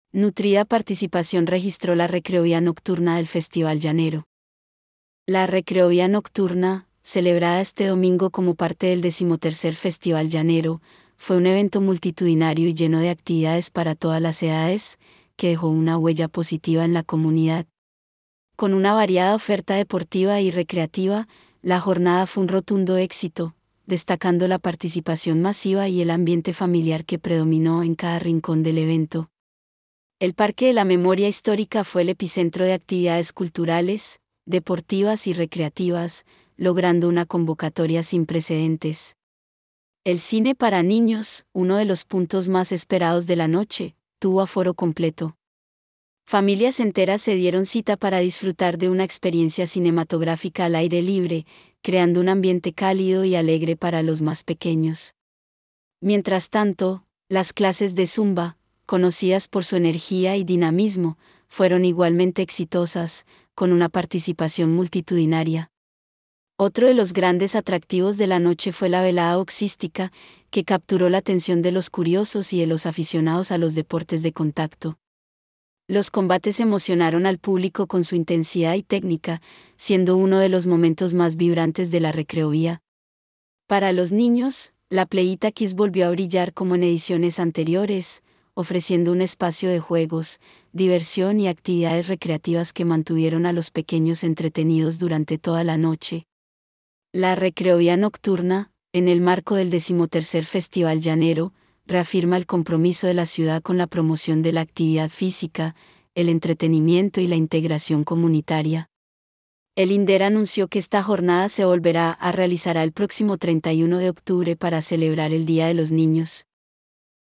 nutrida participación registró la recreovía nocturna del Festival Llanero. La recreovía nocturna, celebrada este domingo como parte del 13º Festival Llanero, fue un evento multitudinario y lleno de actividades para todas las edades, que dejó una huella positiva en la comunidad. Con una variada oferta deportiva y recreativa, la jornada fue un rotundo éxito, destacando la participación masiva y el ambiente familiar que predominó en cada rincón del evento. El Parque de la Memoria Histórica fue el epicentro de actividades culturales, deportivas y recreativas, logrando una convocatoria sin precedentes. El cine para niños, uno de los puntos más esperados de la noche, tuvo aforo completo. Familias enteras se dieron cita para disfrutar de una experiencia cinematográfica al aire libre, creando un ambiente cálido y alegre para los más pequeños. Mientras tanto, las clases de Zumba, conocidas por su energía y dinamismo, fueron igualmente exitosas, con una participación multitudinaria. Otro de los grandes atractivos de la noche fue la velada boxística, que capturó la atención de los curiosos y de los aficionados a los deportes de contacto. Los combates emocionaron al público con su intensidad y técnica, siendo uno de los momentos más vibrantes de la recreovía. Para los niños, la Playita Kids volvió a brillar como en ediciones anteriores, ofreciendo un espacio de juegos, diversión y actividades recreativas que mantuvieron a los pequeños entretenidos durante toda la noche. La recreovía nocturna, en el marco del 13º Festival Llanero, reafirma el compromiso de la ciudad con la promoción de la actividad física, el entretenimiento y la integración comunitaria. El INDER anunció que esta jornada se volverá a realizar el próximo 31 de octubre para celebrar el Día de los Niños.